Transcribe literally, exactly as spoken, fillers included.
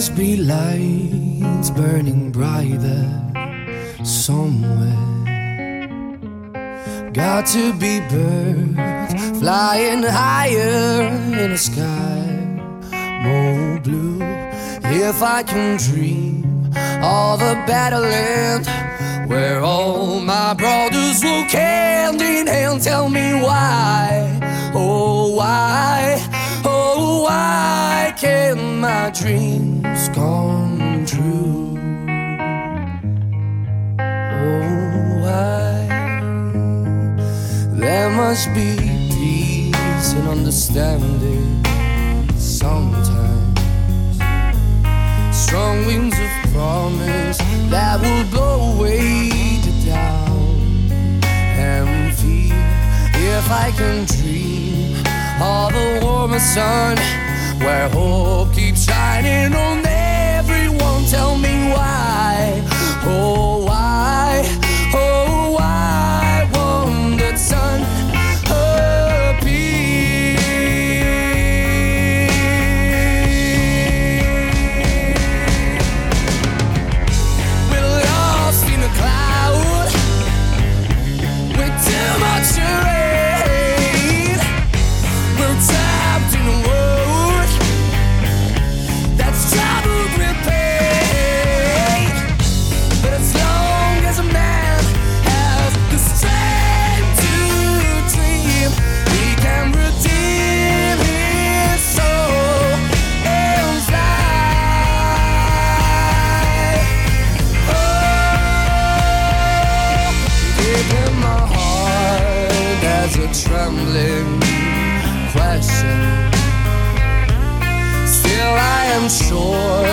must be lights burning bright there somewhere. Got to be birds flying higher in the sky, more blue. If I can dream of a better land where all my brothers walk hand in hand, tell me why, oh why, oh why can't my dreams come true? Oh why? There must be peace and understanding sometimes, strong winds of promise that will blow away the doubt and fear. If I can dream of a warmer sun where hope keeps shining on everyone, tell me why, oh why, oh why won't that sun appear? We're lost in a cloud with too much rain. We're trapped in a world that's troubled with pain. But as long as a man has the strength to dream, he can redeem his soul and fly. Oh, give him my heart as a trembling question. Still I am sure